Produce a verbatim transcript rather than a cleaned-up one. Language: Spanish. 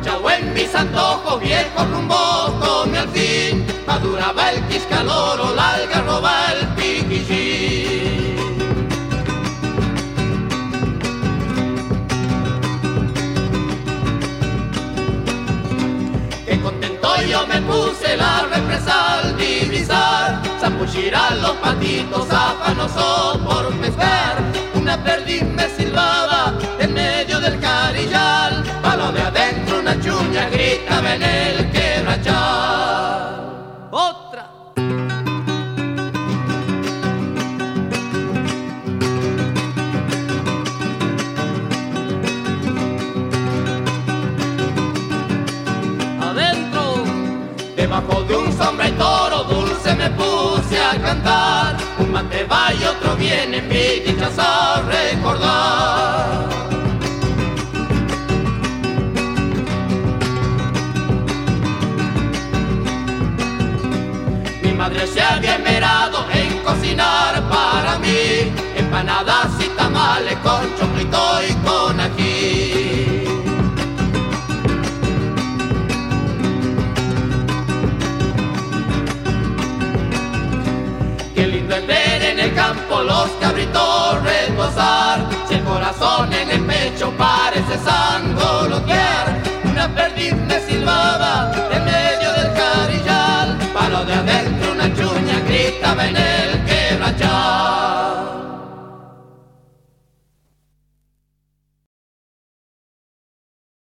Guachao en mis antojos, viejo rumbo come al fin. Maduraba el quiscaloro, la algarroba, el piquillín. Qué contento yo me puse la represa al divisar, zambullir a los patitos afanosos por pescar. Una perdiz me silbaba en medio del carillal, palo de adentro una chuña gritaba en el quebrachal. Otra. Adentro, debajo de un sombrero dulce me puse a cantar. Un mate va y otro viene, mi dichas a recordar. Mi madre se había esmerado en cocinar para mí empanadas y tamales con choclito y con ají. Qué lindo es ver en el campo los cabritos retozar, si el corazón en el pecho parece sangolotear. Una perdiz me silbaba en medio del carillal, palo de adentro una chuña gritaba en él.